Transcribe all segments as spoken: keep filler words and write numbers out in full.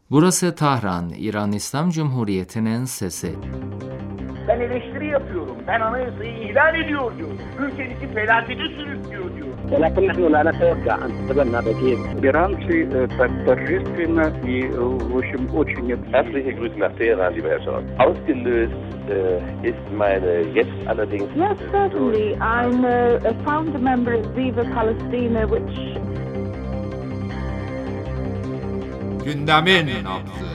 Burası Tahran, İran İslam Cumhuriyeti'nin sesi. Ben eleştiri yapıyorum. Ben anayasayı ihlal ediyor diyor. Ülkenizi felakete sürüklüyor diyor. ولكن نحن لا نتوقع أن تتبنى بديل. Иранцы так торжественно и, в общем, очень... Herzliche Grüße nach Teheran, lieber Herr Scholz. Ausgelöst äh, ist meine jetzt allerdings... Yes, certainly. I'm a, a founder member of Viva Palestina, which... Gündemin nabzı.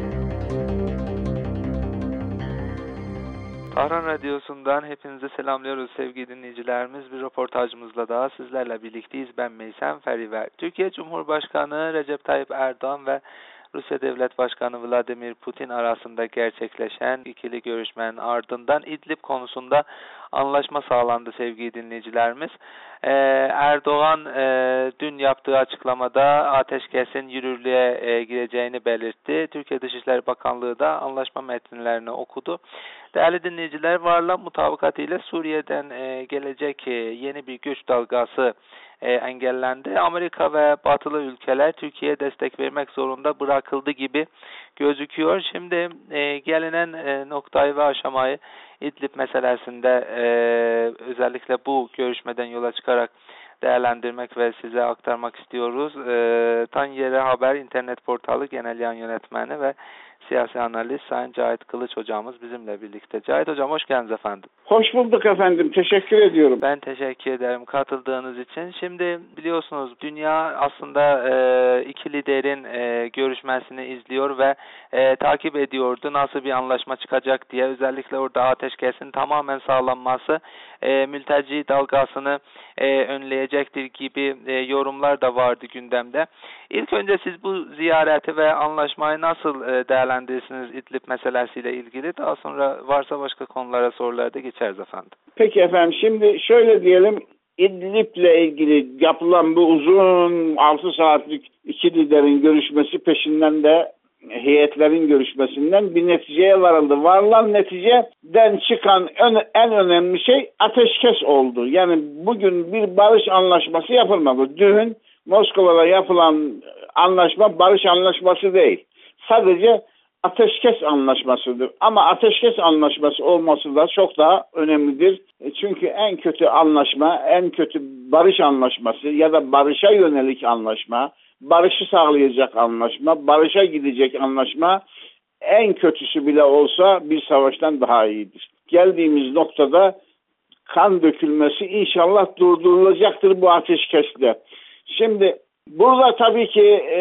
Tahran Radyosu'ndan hepinize selamlıyoruz sevgili dinleyicilerimiz. Bir röportajımızla daha sizlerle birlikteyiz. Ben Meysem Feriver. Türkiye Cumhurbaşkanı Recep Tayyip Erdoğan ve Rusya Devlet Başkanı Vladimir Putin arasında gerçekleşen ikili görüşmenin ardından İdlib konusunda anlaşma sağlandı sevgili dinleyicilerimiz. Ee, Erdoğan e, dün yaptığı açıklamada ateşkesin yürürlüğe e, gireceğini belirtti. Türkiye Dışişleri Bakanlığı da anlaşma metinlerini okudu. Değerli dinleyiciler, varlığa mutabakat ile Suriye'den e, gelecek e, yeni bir göç dalgası e, engellendi. Amerika ve batılı ülkeler Türkiye'ye destek vermek zorunda bırakıldı gibi gözüküyor. Şimdi e, gelinen e, noktayı ve aşamayı İdlib meselesinde e, özellikle bu görüşmeden yola çıkarak değerlendirmek ve size aktarmak istiyoruz. E, Tanyeri Haber internet portalı genel yayın yönetmeni ve siyasi analist Sayın Cahit Kılıç hocamız bizimle birlikte. Cahit hocam, hoş geldiniz efendim. Hoş bulduk efendim. Teşekkür ediyorum. Ben teşekkür ederim katıldığınız için. Şimdi biliyorsunuz dünya aslında e, iki liderin e, görüşmesini izliyor ve e, takip ediyordu. Nasıl bir anlaşma çıkacak diye. Özellikle orada ateşkesin tamamen sağlanması e, mülteci dalgasını e, önleyecektir gibi e, yorumlar da vardı gündemde. İlk önce siz bu ziyareti ve anlaşmayı nasıl e, değerlendirirsiniz İdlib meselesiyle ilgili? Daha sonra varsa başka konulara, sorulara da geçeriz efendim. Peki efendim, şimdi şöyle diyelim, İdlib'le ilgili yapılan bu uzun altı saatlik iki liderin görüşmesi peşinden de heyetlerin görüşmesinden bir neticeye varıldı. Varılan neticeden çıkan ön, en önemli şey ateşkes oldu. Yani bugün bir barış anlaşması yapılmadı. Dün Moskova'da yapılan anlaşma barış anlaşması değil. Sadece ateşkes anlaşmasıdır. Ama ateşkes anlaşması olması da çok daha önemlidir. Çünkü en kötü anlaşma, en kötü barış anlaşması ya da barışa yönelik anlaşma, barışı sağlayacak anlaşma, barışa gidecek anlaşma en kötüsü bile olsa bir savaştan daha iyidir. Geldiğimiz noktada kan dökülmesi inşallah durdurulacaktır bu ateşkesle. Şimdi burada tabii ki e,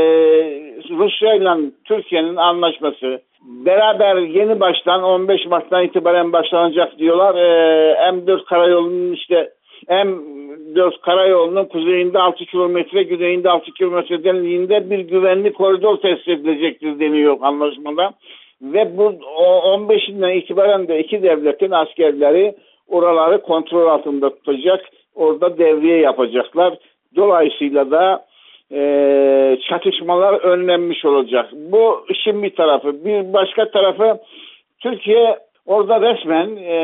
Rusya ile Türkiye'nin anlaşması beraber yeni baştan on beş Mart'tan itibaren başlanacak diyorlar. E, M dört karayolunun işte M dört karayolunun kuzeyinde altı kilometre, güneyinde altı kilometre derinliğinde bir güvenlik koridor tesis edilecektir deniyor anlaşmada. Ve bu on beşinden itibaren de iki devletin askerleri oraları kontrol altında tutacak. Orada devriye yapacaklar. Dolayısıyla da e, çatışmalar önlenmiş olacak. Bu işin bir tarafı. Bir başka tarafı, Türkiye orada resmen e,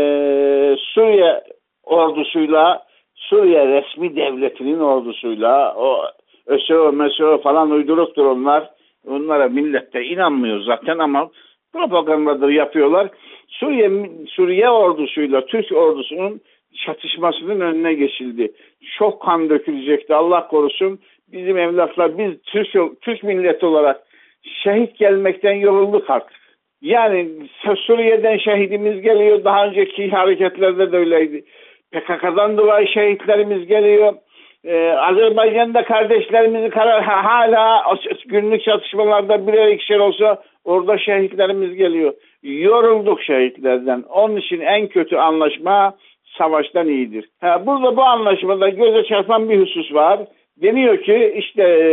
Suriye ordusuyla, Suriye resmi devletinin ordusuyla, o ÖSO, MESO falan uyduruktur onlar. Onlara millet de inanmıyor zaten ama propagandadır yapıyorlar. Suriye, Suriye ordusuyla Türk ordusunun çatışmasının önüne geçildi. Çok kan dökülecekti, Allah korusun. Bizim evlatlar, biz Türk, Türk milleti olarak şehit gelmekten yorulduk artık. Yani Suriye'den şehidimiz geliyor. Daha önceki hareketlerde de öyleydi. P K K'dan dolayı şehitlerimiz geliyor. Ee, Azerbaycan'da kardeşlerimizi karar, hala günlük çatışmalarda birer ikişer olsa orada şehitlerimiz geliyor. Yorulduk şehitlerden. Onun için en kötü anlaşma savaştan iyidir. Ha, burada bu anlaşmada göze çarpan bir husus var. Deniyor ki işte e,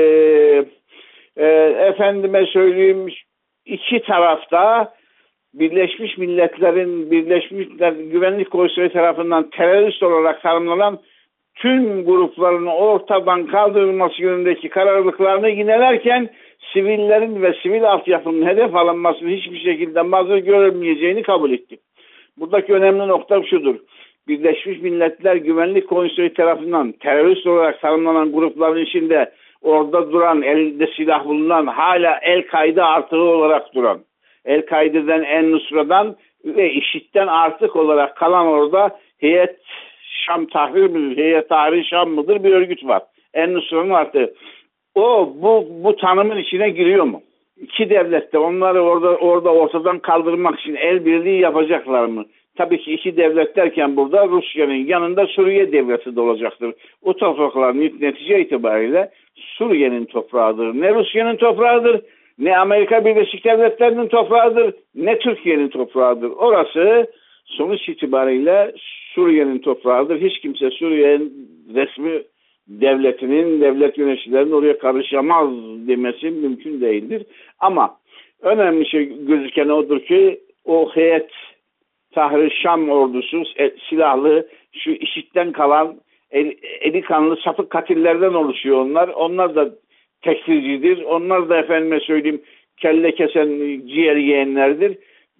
e, efendime söyleyeyim, iki tarafta Birleşmiş Milletler'in Birleşmiş Milletler Güvenlik Konseyi tarafından terörist olarak tanımlanan tüm grupların ortadan kaldırılması yönündeki kararlılıklarını yinelerken sivillerin ve sivil altyapının hedef alınmasını hiçbir şekilde mazur görülmeyeceğini kabul etti. Buradaki önemli nokta şudur. Birleşmiş Milletler Güvenlik Konseyi tarafından terörist olarak tanımlanan grupların içinde orada duran, elde silah bulunan, hala El-Kaide artığı olarak duran, El-Kaide'den, En-Nusra'dan ve IŞİD'den artık olarak kalan orada Heyet Şam Tahrir midir, Heyet Tahrir Şam mıdır bir örgüt var. En-Nusra'nın artığı. O bu bu tanımın içine giriyor mu? İki devlet de onları orada orada ortadan kaldırmak için el birliği yapacaklar mı? Tabii ki iki devlet derken burada Rusya'nın yanında Suriye devleti de olacaktır. O topraklar netice itibariyle Suriye'nin toprağıdır. Ne Rusya'nın toprağıdır, ne Amerika Birleşik Devletleri'nin toprağıdır, ne Türkiye'nin toprağıdır. Orası sonuç itibariyle Suriye'nin toprağıdır. Hiç kimse Suriye'nin resmi devletinin, devlet yöneticilerinin oraya karışamaz demesi mümkün değildir. Ama önemli şey gözüken odur ki o Heyet Tahrir Şam ordusu silahlı, şu IŞİD'den kalan el, eli kanlı sapık katillerden oluşuyor onlar. Onlar da tekfircidir. Onlar da efendime söyleyeyim kelle kesen ciğer yiyenlerdir.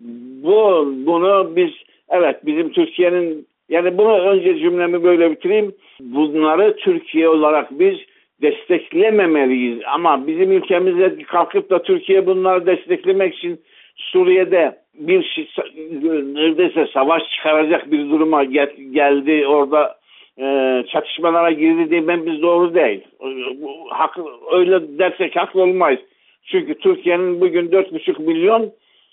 Bu, bunu biz evet bizim Türkiye'nin yani bunu önce cümlemi böyle bitireyim. Bunları Türkiye olarak biz desteklememeliyiz. Ama bizim ülkemizde kalkıp da Türkiye bunları desteklemek için Suriye'de bir neredeyse savaş çıkaracak bir duruma gel, geldi. Orada e, çatışmalara girdi demem biz doğru değil. Haklı, öyle dersek haklı olmayız. Çünkü Türkiye'nin bugün dört buçuk milyon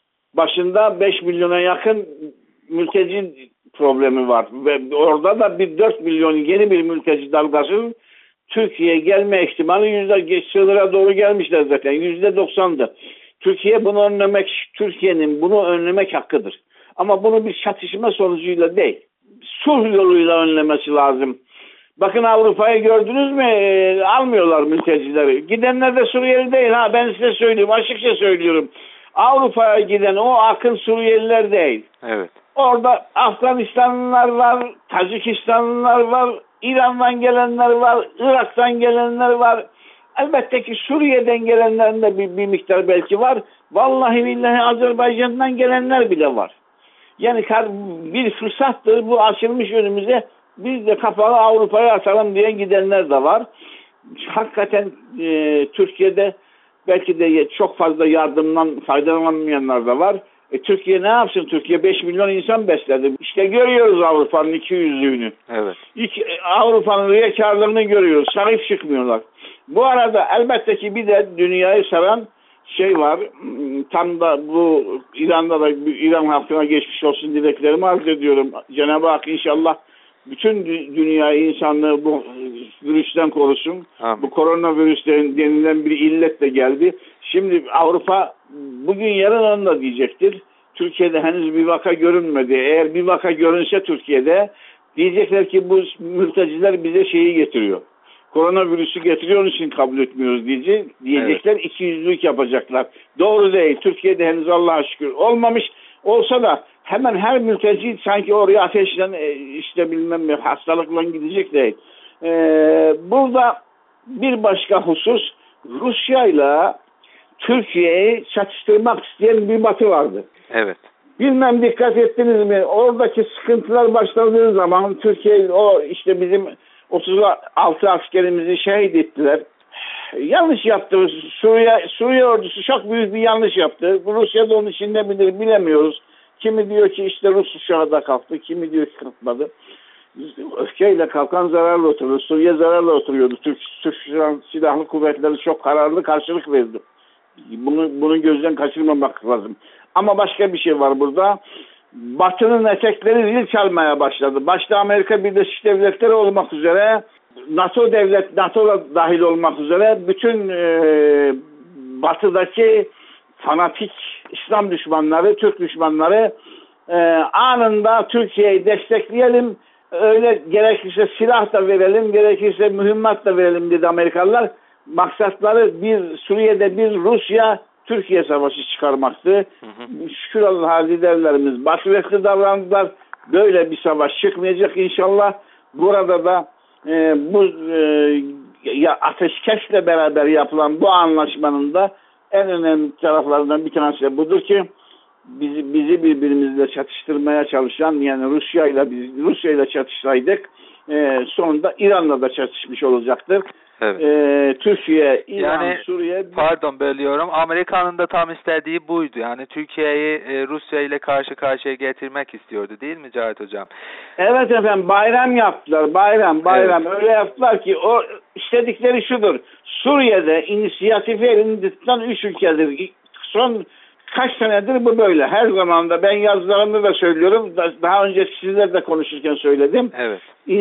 başında beş milyona yakın mülteci problemi var. Ve orada da bir dört milyon yeni bir mülteci dalgasının Türkiye'ye gelme ihtimali yüzde sınıra doğru gelmişler zaten. Yüzde doksandı. Türkiye bunu önlemek, Türkiye'nin bunu önlemek hakkıdır. Ama bunu bir çatışma sonucuyla değil, sulh yoluyla önlemesi lazım. Bakın Avrupa'yı gördünüz mü? E, almıyorlar mültecileri. Gidenler de Suriyeli değil ha. Ben size söyleyeyim, açıkça söylüyorum. Avrupa'ya giden o akın Suriyeliler değil. Evet. Orada Afganistanlılar var, Tacikistanlılar var, İran'dan gelenler var, Irak'tan gelenler var. Elbette ki Suriye'den gelenlerin de bir, bir miktar belki var. Vallahi billahi Azerbaycan'dan gelenler bile var. Yani bir fırsattır bu açılmış önümüze. Biz de kapalı Avrupa'ya atalım diye gidenler de var. Hakikaten e, Türkiye'de belki de çok fazla yardımdan faydalanmayanlar da var. E, Türkiye ne yapsın? Türkiye beş milyon insan besledi. İşte görüyoruz Avrupa'nın iki yüzlüğünü. Evet. İki, Avrupa'nın riyakarlığını görüyoruz. Sahip çıkmıyorlar. Bu arada elbette ki bir de dünyayı saran şey var. Tam da bu İran'da da İran halkına geçmiş olsun dileklerimi arz ediyorum. Cenab-ı Hak inşallah bütün dünyayı, insanlığı bu virüsten korusun. Amin. Bu koronavirüs denilen bir illet de geldi. Şimdi Avrupa bugün yarın onu da diyecektir. Türkiye'de henüz bir vaka görünmedi. Eğer bir vaka görünse Türkiye'de diyecekler ki bu mülteciler bize şeyi getiriyor. Koronavirüsü getiriyor, onun için kabul etmiyoruz diyecek. Diyecekler, evet. İkiyüzlülük yapacaklar. Doğru değil. Türkiye'de henüz Allah'a şükür olmamış. Olsa da hemen her mülteci sanki oraya ateşle işte bilmem ne hastalıkla gidecek değil. Ee, burada bir başka husus, Rusya'yla Türkiye'yi çatıştırmak isteyen bir batı vardı. Evet. Bilmem dikkat ettiniz mi? Oradaki sıkıntılar başladığı zaman Türkiye o işte bizim otuz altı askerimizi şehit ettiler. Yanlış yaptı. Suriye, Suriye ordusu çok büyük bir yanlış yaptı. Rusya da onun içinde midir bilemiyoruz. Kimi diyor ki işte Rus uçağı da kalktı. Kimi diyor ki kalkmadı. Öfkeyle kalkan zararla oturuyor. Suriye zararla oturuyordu. Türk, Türk Silahlı Kuvvetleri çok kararlı karşılık verdi. Bunu, bunu gözden kaçırmamak lazım. Ama başka bir şey var burada. Batı'nın etekleri zil çalmaya başladı. Başta Amerika Birleşik Devletleri olmak üzere, NATO devlet, NATO'da dahil olmak üzere bütün e, Batı'daki fanatik İslam düşmanları, Türk düşmanları e, anında Türkiye'yi destekleyelim. Öyle gerekirse silah da verelim, gerekirse mühimmat da verelim dedi Amerikalılar. Maksatları bir Suriye'de bir Rusya Türkiye savaşı çıkarmaktı. Hı hı. Şükür Allah'a liderlerimiz başarılı davrandılar. Böyle bir savaş çıkmayacak inşallah. Burada da e, bu e, ya ateşkesle beraber yapılan bu anlaşmanın da en önemli taraflarından bir tanesi de budur ki bizi, bizi birbirimizle çatıştırmaya çalışan, yani Rusya ile biz Rusya ile çatışsaydık e, sonunda İran'la da çatışmış olacaktır. Evet. e, Türkiye, İran, Yani, Suriye... Pardon bölüyorum. Amerika'nın da tam istediği buydu. Yani Türkiye'yi e, Rusya ile karşı karşıya getirmek istiyordu değil mi Cahit Hocam? Evet efendim, bayram yaptılar. Bayram, bayram. Evet. Öyle yaptılar ki o istedikleri şudur. Suriye'de inisiyatifi elinde tutan üç ülkedir. Son kaç senedir bu böyle. Her zaman da ben yazılarımda da söylüyorum. Daha önce sizlerle de konuşurken söyledim. Evet.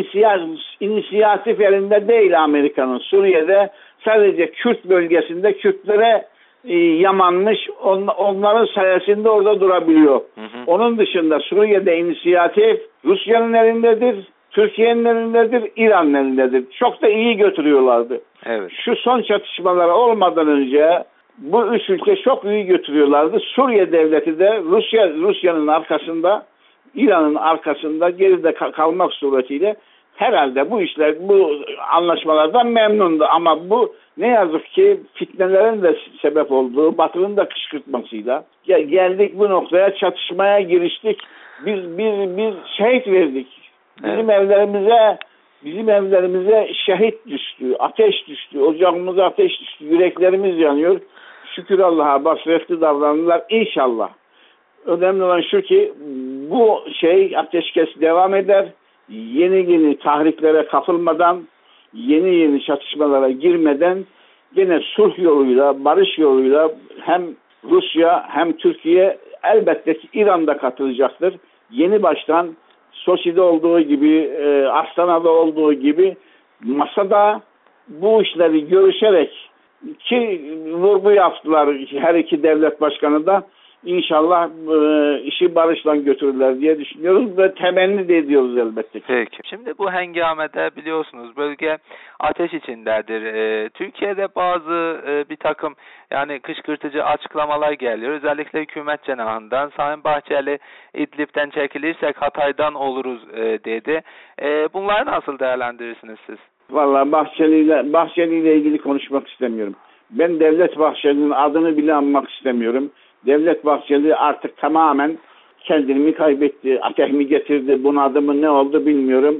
İnisiyatif elinde değil Amerika'nın. Suriye'de sadece Kürt bölgesinde Kürtlere e, yamanmış. On, onların sayesinde orada durabiliyor. Hı hı. Onun dışında Suriye'de inisiyatif Rusya'nın elindedir, Türkiye'nin elindedir, İran'ın elindedir. Çok da iyi götürüyorlardı. Evet. Şu son çatışmalar olmadan önce bu üç ülke çok iyi götürüyorlardı. Suriye devleti de Rusya Rusya'nın arkasında, İran'ın arkasında geride kalmak suretiyle herhalde bu işler, bu anlaşmalardan memnundu. Ama bu ne yazık ki fitnelerin de sebep olduğu, Batı'nın da kışkırtmasıyla geldik bu noktaya, çatışmaya giriştik. Biz biz biz şehit verdik. Bizim evet. evlerimize bizim evlerimize şehit düştü, ateş düştü, ocağımıza ateş düştü, yüreklerimiz yanıyor. Şükür Allah'a basiretli davranırlar inşallah. Önemli olan şu ki bu şey ateşkes devam eder. Yeni yeni tahriklere kapılmadan, yeni yeni çatışmalara girmeden gene sulh yoluyla, barış yoluyla hem Rusya hem Türkiye, elbette ki İran da katılacaktır. Yeni baştan Soçi'de olduğu gibi, e, Astana'da olduğu gibi masada bu işleri görüşerek ki vurgu yaptılar her iki devlet başkanı da. İnşallah e, işi barışla götürürler diye düşünüyoruz ve temenni de ediyoruz elbette ki. Peki. Şimdi bu hengamede biliyorsunuz bölge ateş içindedir. Ee, Türkiye'de bazı e, bir takım yani kışkırtıcı açıklamalar geliyor. Özellikle hükümet cenahından Sayın Bahçeli İdlib'den çekilirsek Hatay'dan oluruz e, dedi. E, bunları nasıl değerlendirirsiniz siz? Vallahi Bahçeli ile Bahçeli ile ilgili konuşmak istemiyorum. Ben Devlet Bahçeli'nin adını bile anmak istemiyorum. Devlet Bahçeli artık tamamen kendini mi kaybetti, ateş mi getirdi, bunun adımı ne oldu bilmiyorum.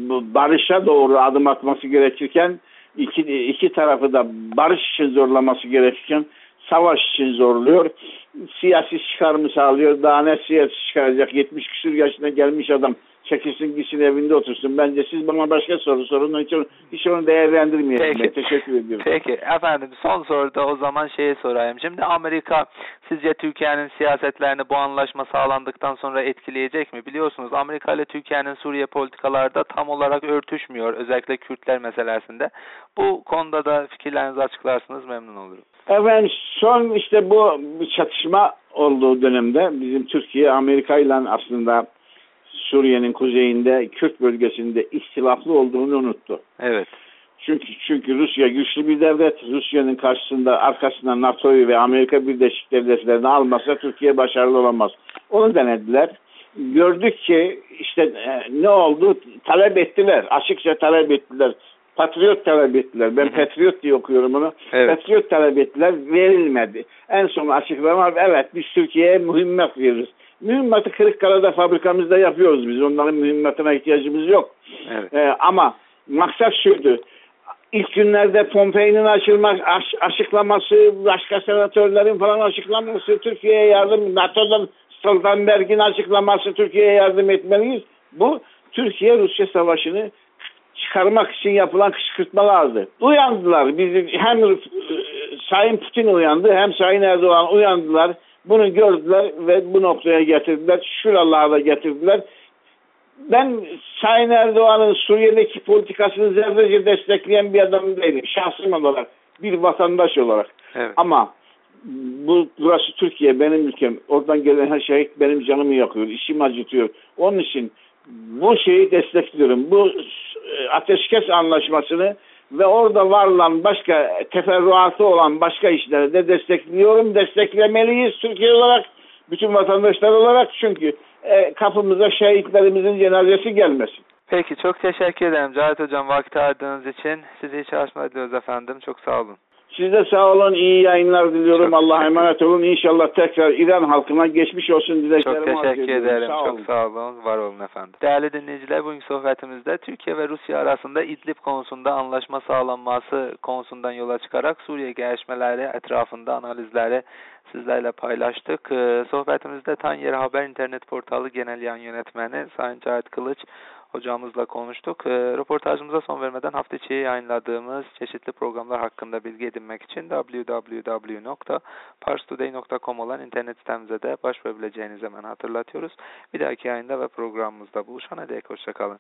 Barışa doğru adım atması gerekirken iki, iki tarafı da barış için zorlaması gerekirken savaş için zorluyor. Siyasi çıkarımı sağlıyor. Daha ne siyasi çıkaracak? yetmiş küsur yaşına gelmiş adam. Çekilsin gitsin evinde otursun. Bence siz bana başka soru sorun. Hiç onu, hiç onu değerlendirmeyelim. Peki. Ben teşekkür ediyorum. Peki efendim son soruda o zaman şeye sorayım. Şimdi Amerika sizce Türkiye'nin siyasetlerini bu anlaşma sağlandıktan sonra etkileyecek mi? Biliyorsunuz Amerika ile Türkiye'nin Suriye politikalarda tam olarak örtüşmüyor. Özellikle Kürtler meselesinde. Bu konuda da fikirlerinizi açıklarsınız memnun olurum. Efendim son işte bu çatışma olduğu dönemde bizim Türkiye Amerika ile aslında Suriye'nin kuzeyinde Kürt bölgesinde ihtilaflı olduğunu unuttu. Evet. Çünkü çünkü Rusya güçlü bir devlet. Rusya'nın karşısında arkasından NATO'yu ve Amerika Birleşik Devletleri'ni almasa Türkiye başarılı olamaz. Onu denediler. Gördük ki işte e, ne oldu? Talep ettiler. Açıkça talep ettiler. Patriot talep ettiler. Ben Patriot diye okuyorum onu. Evet. Patriot talep ettiler. Verilmedi. En son açıklama evet biz Türkiye'ye mühimmat veririz. Mühimmatı Kırıkkale'de fabrikamızda yapıyoruz biz. Onların mühimmatına ihtiyacımız yok. Evet. Ee, ama maksat şuydu. İlk günlerde Pompei'nin açılma, aş, açıklaması, başka senatörlerin falan açıklaması, Türkiye'ye yardım, NATO'dan Stoltenberg'in açıklaması, Türkiye'ye yardım etmeliyiz. Bu Türkiye-Rusya savaşını çıkarmak için yapılan kışkırtmalardı. Uyandılar. Bizim hem e, Sayın Putin uyandı hem Sayın Erdoğan uyandılar. Bunu gördüler ve bu noktaya getirdiler. Şuralara da getirdiler. Ben Sayın Erdoğan'ın Suriye'deki politikasını zerrece destekleyen bir adam değilim. Şahsım olarak, bir vatandaş olarak. Evet. Ama bu burası Türkiye, benim ülkem. Oradan gelen her şey benim canımı yakıyor, işimi acıtıyor. Onun için bu şeyi destekliyorum. Bu ateşkes anlaşmasını ve orada var olan başka teferruatı olan başka işleri de destekliyorum. Desteklemeliyiz Türkiye olarak, bütün vatandaşlar olarak çünkü e, kapımıza şehitlerimizin cenazesi gelmesin. Peki çok teşekkür ederim Cahit Hocam vakti ayırdığınız için. Sizi hiç açma ediyoruz efendim. Çok sağ olun. Siz de sağ olun. İyi yayınlar diliyorum. Çok Allah'a teşekkür- emanet olun. İnşallah tekrar İran halkına geçmiş olsun Çok dileklerimi arz teşekkür ediyorum. ederim. Sağ Çok olun. sağ olun. Var olun efendim. Değerli dinleyiciler, bugünkü sohbetimizde Türkiye ve Rusya arasında İdlib konusunda anlaşma sağlanması konusundan yola çıkarak Suriye gelişmeleri etrafında analizleri sizlerle paylaştık. Ee, sohbetimizde Tanyeri Haber internet portalı genel yayın yönetmeni Sayın Cahit Kılıç hocamızla konuştuk. E, röportajımıza son vermeden hafta içi yayınladığımız çeşitli programlar hakkında bilgi edinmek için double-u double-u double-u nokta pars today nokta com olan internet sitemize de başvurabileceğinizi hemen hatırlatıyoruz. Bir dahaki yayında ve programımızda buluşana dek hoşça kalın.